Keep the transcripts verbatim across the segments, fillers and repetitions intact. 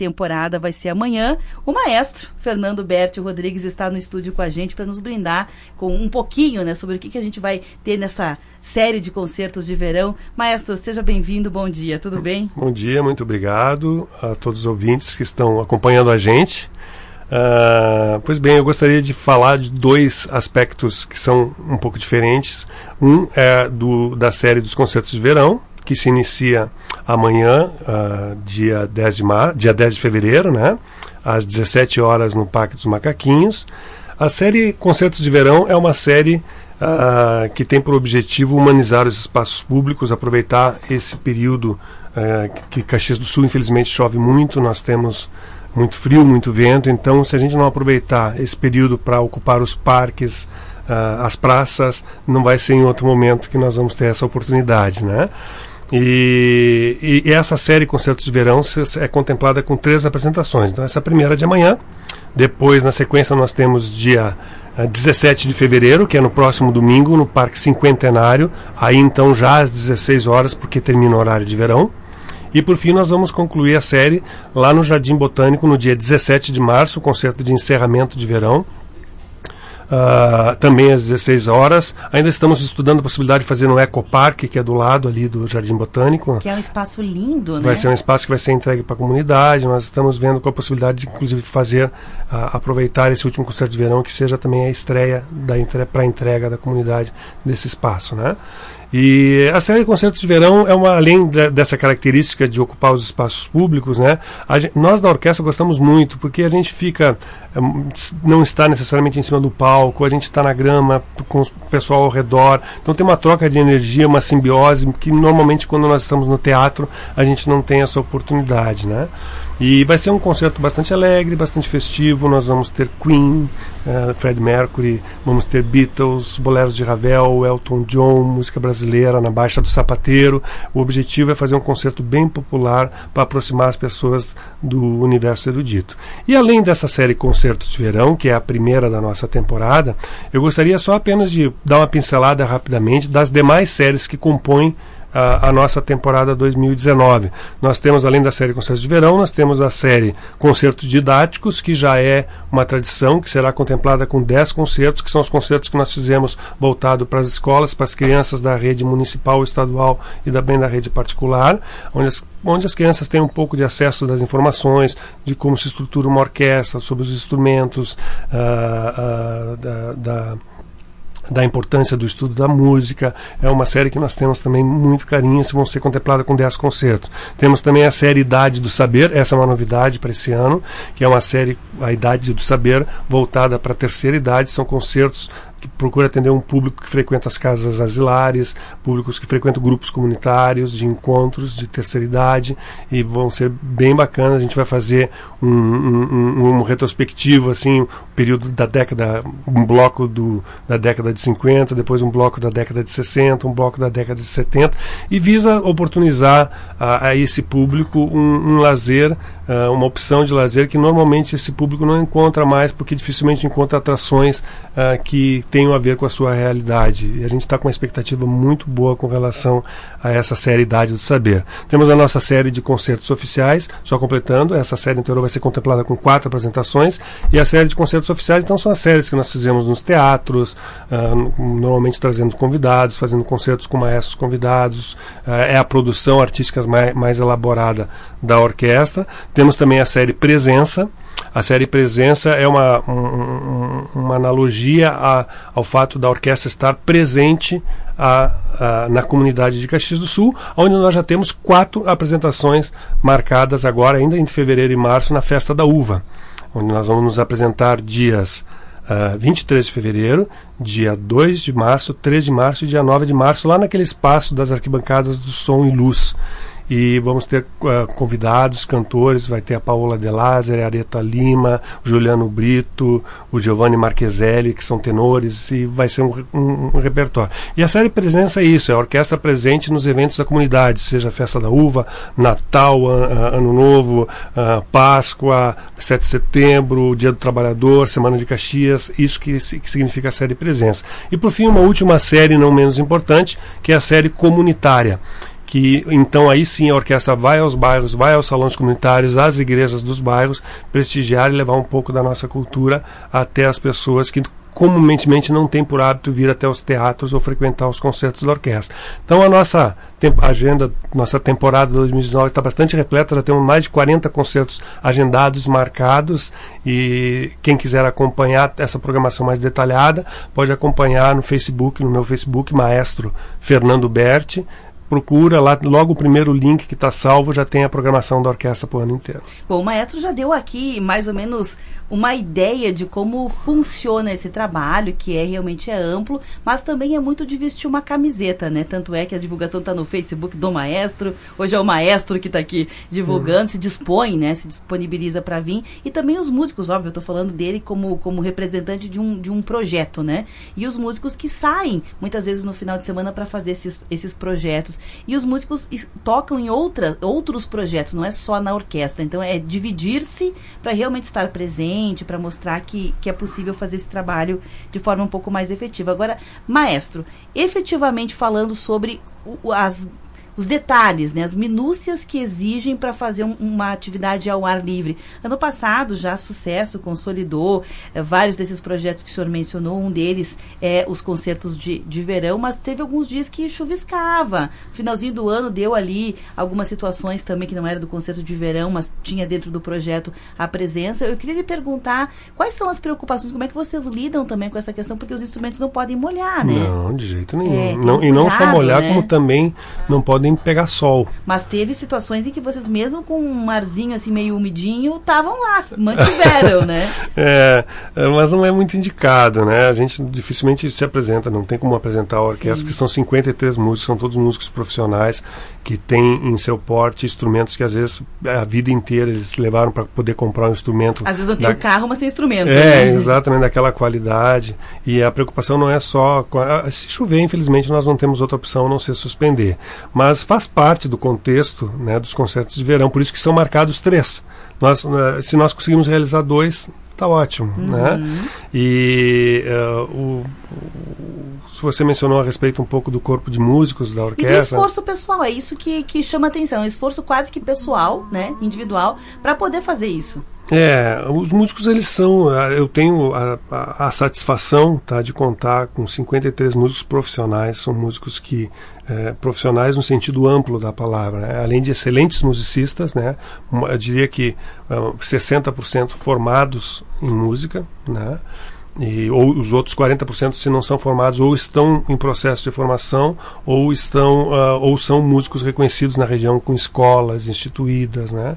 temporada vai ser amanhã. O maestro Fernando Berti Rodrigues está no estúdio com a gente para nos brindar com um pouquinho, né, sobre o que, que a gente vai ter nessa série de concertos de verão. Maestro, seja bem-vindo, bom dia, tudo bem? Bom dia, muito obrigado a todos os ouvintes que estão acompanhando a gente. Uh, pois bem, eu gostaria de falar de dois aspectos que são um pouco diferentes. Um é do, da série dos concertos de verão, que se inicia amanhã, uh, dia dez de mar... dia dez de fevereiro, né? Às dezessete horas no Parque dos Macaquinhos. A série Concertos de Verão é uma série uh, que tem por objetivo humanizar os espaços públicos, aproveitar esse período uh, que Caxias do Sul, infelizmente, chove muito, nós temos muito frio, muito vento, então se a gente não aproveitar esse período para ocupar os parques, uh, as praças, não vai ser em outro momento que nós vamos ter essa oportunidade, né? E, e, e essa série Concertos de Verão é contemplada com três apresentações. Então essa primeira é de amanhã, depois na sequência nós temos dia uh, dezessete de fevereiro, que é no próximo domingo, no Parque Cinquentenário, aí então já às dezesseis horas, porque termina o horário de verão. E por fim nós vamos concluir a série lá no Jardim Botânico no dia dezessete de março, o concerto de encerramento de verão, uh, também às dezesseis horas. Ainda estamos estudando a possibilidade de fazer no Ecoparque, que é do lado ali do Jardim Botânico. Que é um espaço lindo, né? Vai ser um espaço que vai ser entregue para a comunidade. Nós estamos vendo com a possibilidade de, inclusive, fazer, uh, aproveitar esse último concerto de verão, que seja também a estreia da entre... para a entrega da comunidade desse espaço, né? E a série Concertos de Verão é uma, além de, dessa característica de ocupar os espaços públicos, né? A gente, nós da orquestra gostamos muito, porque a gente fica, não está necessariamente em cima do palco, a gente está na grama com o pessoal ao redor, então tem uma troca de energia, uma simbiose, que normalmente quando nós estamos no teatro a gente não tem essa oportunidade, né? E vai ser um concerto bastante alegre, bastante festivo. Nós vamos ter Queen, uh, Freddie Mercury, vamos ter Beatles, boleros de Ravel, Elton John, música brasileira na Baixa do Sapateiro. O objetivo é fazer um concerto bem popular para aproximar as pessoas do universo erudito. E além dessa série Concertos de Verão, que é a primeira da nossa temporada, eu gostaria só apenas de dar uma pincelada rapidamente das demais séries que compõem A, a nossa temporada dois mil e dezenove. Nós temos, além da série Concertos de Verão, nós temos a série Concertos Didáticos, que já é uma tradição, que será contemplada com dez concertos, que são os concertos que nós fizemos voltado para as escolas, para as crianças da rede municipal, estadual e também da rede particular, onde as, onde as crianças têm um pouco de acesso das informações, de como se estrutura uma orquestra, sobre os instrumentos, uh, uh, da... da da importância do estudo da música. É uma série que nós temos também muito carinho, e vão ser contempladas com dez concertos. Temos também a série Idade do Saber, essa é uma novidade para esse ano, que é uma série, a Idade do Saber, voltada para a terceira idade. São concertos que procura atender um público que frequenta as casas asilares, públicos que frequentam grupos comunitários de encontros de terceira idade, e vão ser bem bacanas. A gente vai fazer um, um, um retrospectivo, assim, um período da década, um bloco do, da década de cinquenta, depois um bloco da década de sessenta, um bloco da década de setenta, e visa oportunizar a, a esse público um, um lazer, uh, uma opção de lazer que normalmente esse público não encontra mais, porque dificilmente encontra atrações uh, que tenham a ver com a sua realidade. E a gente está com uma expectativa muito boa com relação a essa série Idade do Saber. Temos a nossa série de concertos oficiais, só completando, essa série inteira vai ser contemplada com quatro apresentações, e a série de concertos oficiais, então, são as séries que nós fizemos nos teatros, uh, normalmente trazendo convidados, fazendo concertos com maestros convidados, uh, é a produção artística mais, mais elaborada da orquestra. Temos também a série Presença. A série Presença é uma, um, uma analogia a, ao fato da orquestra estar presente a, a, na comunidade de Caxias do Sul, onde nós já temos quatro apresentações marcadas agora, ainda em fevereiro e março, na Festa da Uva, onde nós vamos nos apresentar dias uh, vinte e três de fevereiro, dia dois de março, três de março e dia nove de março, lá naquele espaço das arquibancadas do Som e Luz. E vamos ter uh, convidados, cantores, vai ter a Paola De Lázari, a Areta Lima, o Juliano Brito, o Giovanni Marcheselli, que são tenores, e vai ser um, um, um repertório. E a série Presença é isso, é a orquestra presente nos eventos da comunidade, seja a Festa da Uva, Natal, uh, Ano Novo, uh, Páscoa, sete de setembro, Dia do Trabalhador, Semana de Caxias, isso que, que significa a série Presença. E por fim, uma última série não menos importante, que é a série Comunitária, que então aí sim a orquestra vai aos bairros, vai aos salões comunitários, às igrejas dos bairros, prestigiar e levar um pouco da nossa cultura até as pessoas que comumente não tem por hábito vir até os teatros ou frequentar os concertos da orquestra. Então a nossa tem- agenda, nossa temporada dois mil e dezenove está bastante repleta, já temos mais de quarenta concertos agendados, marcados, e quem quiser acompanhar essa programação mais detalhada pode acompanhar no Facebook, no meu Facebook, Maestro Fernando Berti. Procura lá, logo o primeiro link que está salvo já tem a programação da orquestra para o ano inteiro. Bom, o maestro já deu aqui mais ou menos uma ideia de como funciona esse trabalho, que é realmente é amplo, mas também é muito de vestir uma camiseta, né? Tanto é que a divulgação está no Facebook do maestro, hoje é o maestro que está aqui divulgando, uhum. se dispõe, né? Se disponibiliza para vir. E também os músicos, óbvio, eu estou falando dele como, como representante de um, de um projeto, né? E os músicos que saem, muitas vezes no final de semana, para fazer esses, esses projetos. E os músicos tocam em outra, outros projetos, não é só na orquestra. Então é dividir-se para realmente estar presente, para mostrar que, que é possível fazer esse trabalho de forma um pouco mais efetiva. Agora, maestro, efetivamente falando sobre o, as... os detalhes, né, as minúcias que exigem para fazer um, uma atividade ao ar livre. Ano passado, já sucesso, consolidou é, vários desses projetos que o senhor mencionou, um deles é os concertos de, de verão, mas teve alguns dias que chuviscava. Finalzinho do ano deu ali algumas situações também que não era do concerto de verão, mas tinha dentro do projeto a presença. Eu queria lhe perguntar quais são as preocupações, como é que vocês lidam também com essa questão, porque os instrumentos não podem molhar, né? Não, de jeito nenhum. É, não, um e não só cuidado, molhar, né? como também não podem pegar sol. Mas teve situações em que vocês, mesmo com um arzinho assim meio umidinho, estavam lá, mantiveram, né? É, mas não é muito indicado, né? A gente dificilmente se apresenta, não tem como apresentar a orquestra, Sim. porque são cinquenta e três músicos, são todos músicos profissionais que têm em seu porte instrumentos que às vezes a vida inteira eles levaram para poder comprar um instrumento. Às vezes não tem da... um carro, mas tem instrumento. É, né? exatamente, daquela qualidade. E a preocupação não é só... Se chover, infelizmente, nós não temos outra opção a não ser suspender. Mas faz parte do contexto, né, dos concertos de verão, por isso que são marcados três. Nós, uh, se nós conseguimos realizar dois, está ótimo. Uhum. Né? E uh, o, o, se você mencionou a respeito um pouco do corpo de músicos da orquestra... E do esforço pessoal, é isso que, que chama atenção, um esforço quase que pessoal, né, individual, para poder fazer isso. É, os músicos, eles são, eu tenho a, a, a satisfação, tá, de contar com cinquenta e três músicos profissionais, são músicos que, é, profissionais no sentido amplo da palavra, né? Além de excelentes musicistas, né? Eu diria que uh, sessenta por cento formados em música, né? E, ou os outros quarenta por cento, se não são formados, ou estão em processo de formação, ou estão uh, ou são músicos reconhecidos na região com escolas instituídas, né?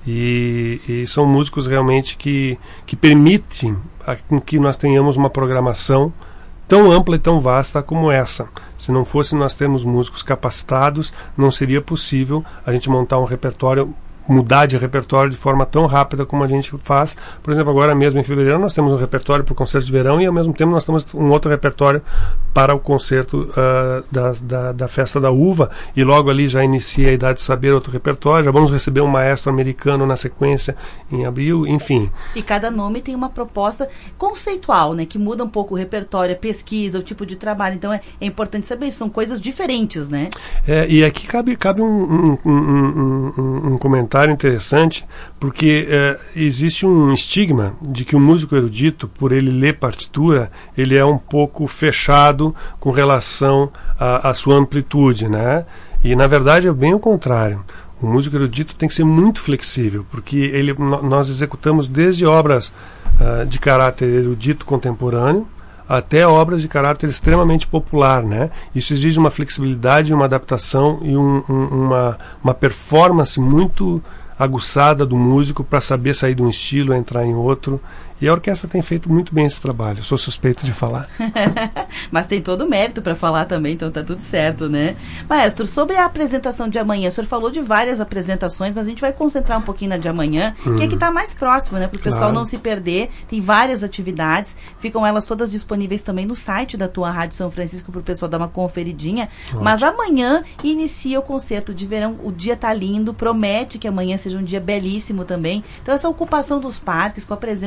E, e são músicos realmente que, que permitem a, que nós tenhamos uma programação tão ampla e tão vasta como essa. Se não fosse nós termos músicos capacitados, não seria possível a gente montar um repertório, mudar de repertório de forma tão rápida como a gente faz. Por exemplo, agora mesmo em fevereiro nós temos um repertório para o concerto de verão e ao mesmo tempo nós temos um outro repertório para o concerto uh, da, da, da Festa da Uva, e logo ali já inicia a Idade de Saber, outro repertório. Já vamos receber um maestro americano na sequência em abril, enfim. E cada nome tem uma proposta conceitual, né, que muda um pouco o repertório, a pesquisa, o tipo de trabalho. Então é, é importante saber isso, são coisas diferentes, né? É, e aqui cabe, cabe um, um, um, um, um, um comentário interessante, porque é, existe um estigma de que o músico erudito, por ele ler partitura, ele é um pouco fechado com relação à sua amplitude, né? E na verdade é bem o contrário. O músico erudito tem que ser muito flexível, porque ele, nós executamos desde obras uh, de caráter erudito contemporâneo até obras de caráter extremamente popular, né? Isso exige uma flexibilidade, uma adaptação e um, um, uma, uma performance muito aguçada do músico para saber sair de um estilo, entrar em outro. E a orquestra tem feito muito bem esse trabalho. Eu sou suspeito de falar. Mas tem todo o mérito para falar também, então tá tudo certo, né? Maestro, sobre a apresentação de amanhã, o senhor falou de várias apresentações, mas a gente vai concentrar um pouquinho na de amanhã, hum. que é que tá mais próximo, né? Para o claro. pessoal não se perder. Tem várias atividades, ficam elas todas disponíveis também no site da tua Rádio São Francisco para o pessoal dar uma conferidinha. Ótimo. Mas amanhã inicia o concerto de verão. O dia tá lindo, promete que amanhã seja um dia belíssimo também. Então essa ocupação dos parques com a presença da orquestra,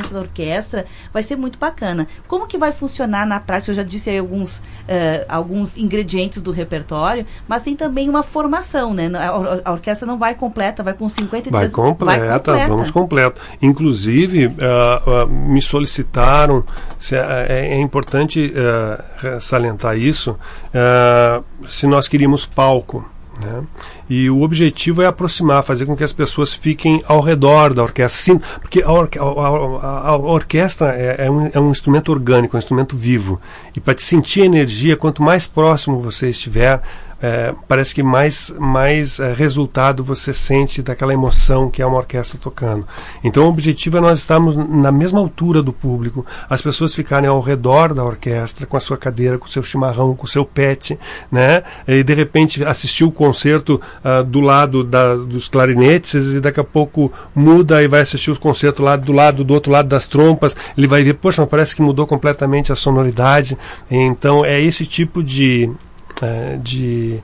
orquestra, vai ser muito bacana. Como que vai funcionar na prática? Eu já disse aí alguns, uh, alguns ingredientes do repertório, mas tem também uma formação, né? A, or- a orquestra não vai completa, vai com cinquenta e três... Vai completa, vai completa. Vamos completo. Inclusive, uh, uh, me solicitaram, se, uh, é, é importante uh, salientar isso, uh, se nós queríamos palco. Né? E o objetivo é aproximar, fazer com que as pessoas fiquem ao redor da orquestra. Sim, porque a, orque- a, a, a orquestra é, é, um, é um instrumento orgânico, é um instrumento vivo. E para te sentir energia, quanto mais próximo você estiver, é, parece que mais, mais é, resultado você sente daquela emoção que é uma orquestra tocando. Então o objetivo é nós estarmos na mesma altura do público, as pessoas ficarem ao redor da orquestra, com a sua cadeira, com o seu chimarrão, com o seu pet, né? E de repente assistir o concerto uh, do lado da, dos clarinetes, e daqui a pouco muda e vai assistir o concerto lá do lado, do outro lado das trompas, ele vai ver, poxa, mas parece que mudou completamente a sonoridade. Então é esse tipo de Uh, de,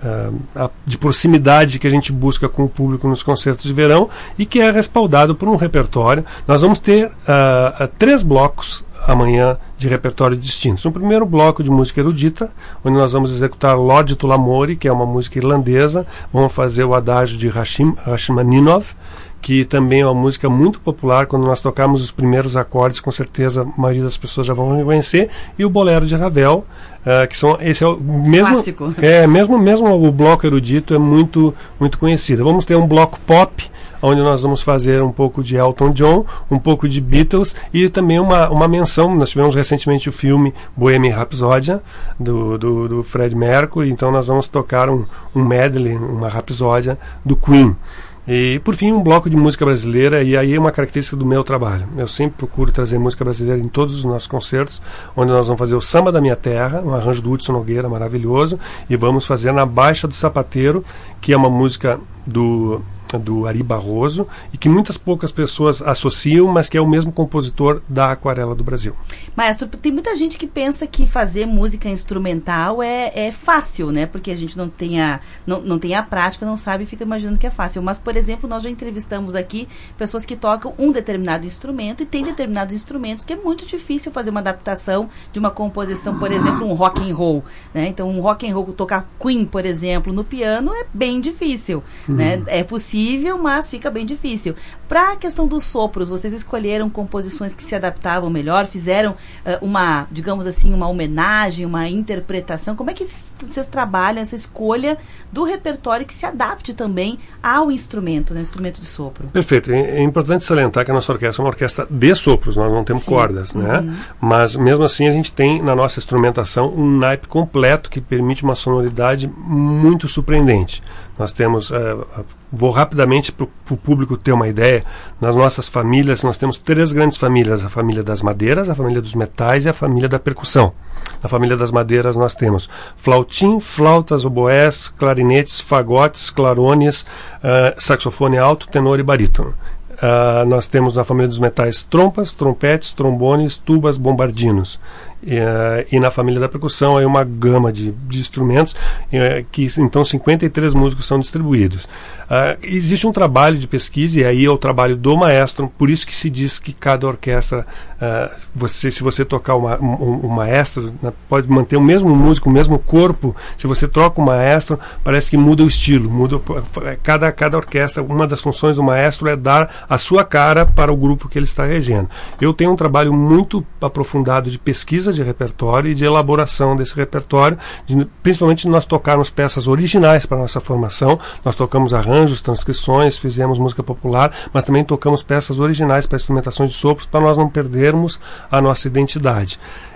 uh, de proximidade que a gente busca com o público nos concertos de verão e que é respaldado por um repertório. Nós vamos ter uh, uh, três blocos amanhã de repertório distintos. Um primeiro bloco de música erudita, onde nós vamos executar L'Ode to l'Amore, que é uma música irlandesa. Vamos fazer o adágio de Rachim, Rachmaninoff, que também é uma música muito popular. Quando nós tocarmos os primeiros acordes, com certeza a maioria das pessoas já vão reconhecer, e o Bolero de Ravel, uh, que são, esse é o mesmo, clássico. É, mesmo, mesmo o bloco erudito é muito, muito conhecido. Vamos ter um bloco pop, onde nós vamos fazer um pouco de Elton John, um pouco de Beatles, e também uma, uma menção. Nós tivemos recentemente o filme Bohemian Rhapsody, do, do, do Fred Mercury, então nós vamos tocar um, um medley, uma rapsódia do Queen. E, por fim, um bloco de música brasileira, e aí é uma característica do meu trabalho. Eu sempre procuro trazer música brasileira em todos os nossos concertos, onde nós vamos fazer o Samba da Minha Terra, um arranjo do Hudson Nogueira maravilhoso, e vamos fazer Na Baixa do Sapateiro, que é uma música do... do Ari Barroso, e que muitas poucas pessoas associam, mas que é o mesmo compositor da Aquarela do Brasil. Maestro, tem muita gente que pensa que fazer música instrumental é, é fácil, né? Porque a gente não tem, a, não, não tem a prática, não sabe e fica imaginando que é fácil. Mas, por exemplo, nós já entrevistamos aqui pessoas que tocam um determinado instrumento, e tem determinados instrumentos que é muito difícil fazer uma adaptação de uma composição, por exemplo, um rock and roll, né? Então, um rock and roll, tocar Queen, por exemplo, no piano é bem difícil, uhum. né? É possível, mas fica bem difícil. Para a questão dos sopros, vocês escolheram composições que se adaptavam melhor, fizeram uh, uma, digamos assim, uma homenagem, uma interpretação. Como é que vocês trabalham essa escolha do repertório que se adapte também ao instrumento, né, instrumento de sopro? Perfeito. É, é importante salientar que a nossa orquestra é uma orquestra de sopros, nós não temos Sim. cordas, né? Uhum. Mas mesmo assim a gente tem na nossa instrumentação um naipe completo que permite uma sonoridade muito surpreendente. Nós temos, uh, vou rapidamente para o público ter uma ideia, nas nossas famílias nós temos três grandes famílias: a família das madeiras, a família dos metais e a família da percussão. Na família das madeiras nós temos flautim, flautas, oboés, clarinetes, fagotes, clarones, uh, saxofone alto, tenor e barítono. Uh, nós temos na família dos metais trompas, trompetes, trombones, tubas, bombardinos. E, uh, e na família da percussão aí uma gama de, de instrumentos, uh, que então cinquenta e três músicos são distribuídos. Uh, existe um trabalho de pesquisa, e aí é o trabalho do maestro, por isso que se diz que cada orquestra, uh, você, se você tocar uma, um, um maestro, né, pode manter o mesmo músico, o mesmo corpo. Se você troca o maestro, parece que muda o estilo, muda, cada, cada orquestra, uma das funções do maestro é dar a sua cara para o grupo que ele está regendo. Eu tenho um trabalho muito aprofundado de pesquisa de repertório e de elaboração desse repertório, de, principalmente nós tocarmos peças originais para a nossa formação. Nós tocamos arranjos, transcrições, fizemos música popular, mas também tocamos peças originais para instrumentação de sopros, para nós não perdermos a nossa identidade.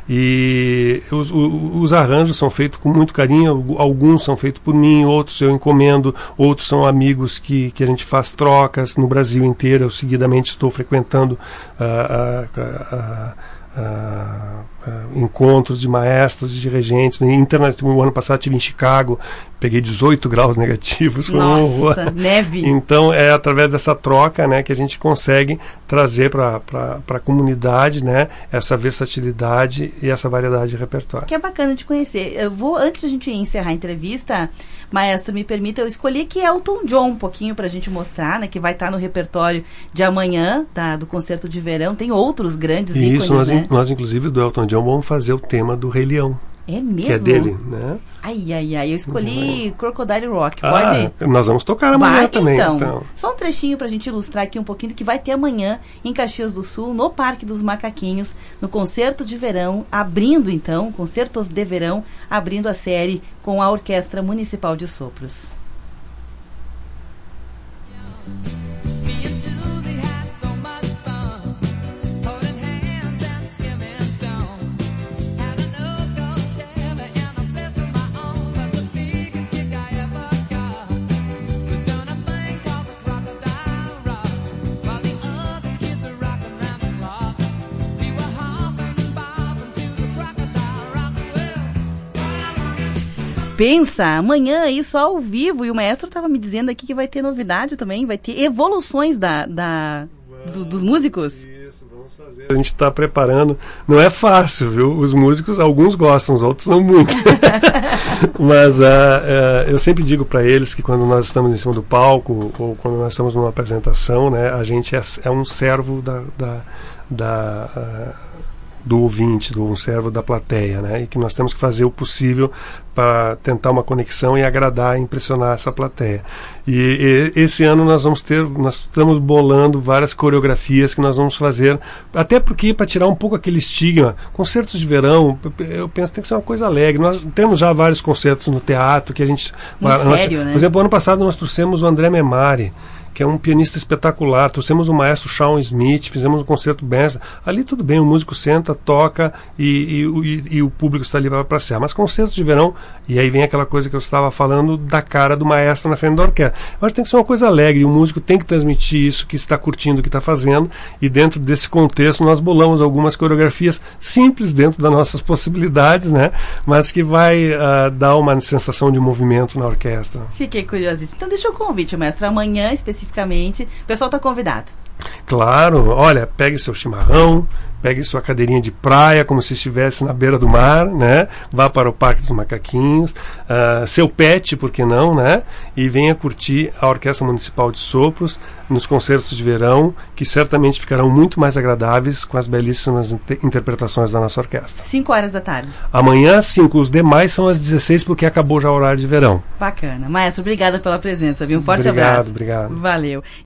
E os, os, os arranjos são feitos com muito carinho, alguns são feitos por mim, outros eu encomendo, outros são amigos que, que a gente faz trocas no Brasil inteiro. Eu seguidamente estou frequentando uh, uh, uh, uh, uh, encontros de maestros e de regentes. Internet, o ano passado estive em Chicago, peguei dezoito graus negativos. Nossa, neve! Então é através dessa troca, né, que a gente consegue trazer para a comunidade, né, essa versatilidade e essa variedade de repertório. Que é bacana de conhecer. Eu vou, antes de a gente encerrar a entrevista, maestro, me permita, eu escolhi aqui Elton John um pouquinho para a gente mostrar, né, que vai estar no repertório de amanhã, tá, do concerto de verão. Tem outros grandes ícones, Isso, nós, né? nós inclusive do Elton John vamos fazer o tema do Rei Leão. É mesmo? Que é dele, né? Ai, ai, ai, eu escolhi uhum. Crocodile Rock, ah, pode? Nós vamos tocar amanhã vai, também. Então. então, só um trechinho pra gente ilustrar aqui um pouquinho do que vai ter amanhã em Caxias do Sul, no Parque dos Macaquinhos, no Concerto de Verão, abrindo então, Concertos de Verão, abrindo a série com a Orquestra Municipal de Sopros. Pensa, amanhã isso ao vivo, e o maestro estava me dizendo aqui que vai ter novidade também, vai ter evoluções da, da, do, dos músicos. Isso, vamos fazer. A gente está preparando, não é fácil, viu? Os músicos, alguns gostam, os outros não muito. Mas uh, uh, eu sempre digo para eles que quando nós estamos em cima do palco, ou quando nós estamos numa apresentação, né, a gente é, é um servo da... da, da uh, do ouvinte, do um servo da plateia, né? E que nós temos que fazer o possível para tentar uma conexão e agradar, impressionar essa plateia. E, e esse ano nós vamos ter, nós estamos bolando várias coreografias que nós vamos fazer, até porque para tirar um pouco aquele estigma, concertos de verão, eu penso que tem que ser uma coisa alegre. Nós temos já vários concertos no teatro que a gente... Muito nós, sério, né? Por exemplo, ano passado nós trouxemos o André Memari, que é um pianista espetacular. Trouxemos o maestro Shawn Smith, fizemos um concerto Benson. Ali tudo bem, o músico senta, toca e, e, e, e o público está ali para passear. Mas concertos de verão, e aí vem aquela coisa que eu estava falando da cara do maestro na frente da orquestra. Eu acho que tem que ser uma coisa alegre, e o músico tem que transmitir isso, que está curtindo o que está fazendo, e dentro desse contexto nós bolamos algumas coreografias simples dentro das nossas possibilidades, né? Mas que vai uh, dar uma sensação de movimento na orquestra. Fiquei curiosíssimo. Então deixa o convite, maestro. Amanhã, especificamente, o pessoal está convidado. Claro, olha, pegue seu chimarrão, pegue sua cadeirinha de praia, como se estivesse na beira do mar, né? Vá para o Parque dos Macaquinhos, uh, seu pet, por que não, né? E venha curtir a Orquestra Municipal de Sopros nos concertos de verão, que certamente ficarão muito mais agradáveis com as belíssimas inter- interpretações da nossa orquestra. cinco horas da tarde. Amanhã, cinco. Os demais são às dezesseis, porque acabou já o horário de verão. Bacana. Maestro, obrigada pela presença, viu? Um forte obrigado, abraço. Obrigado, obrigado. Valeu.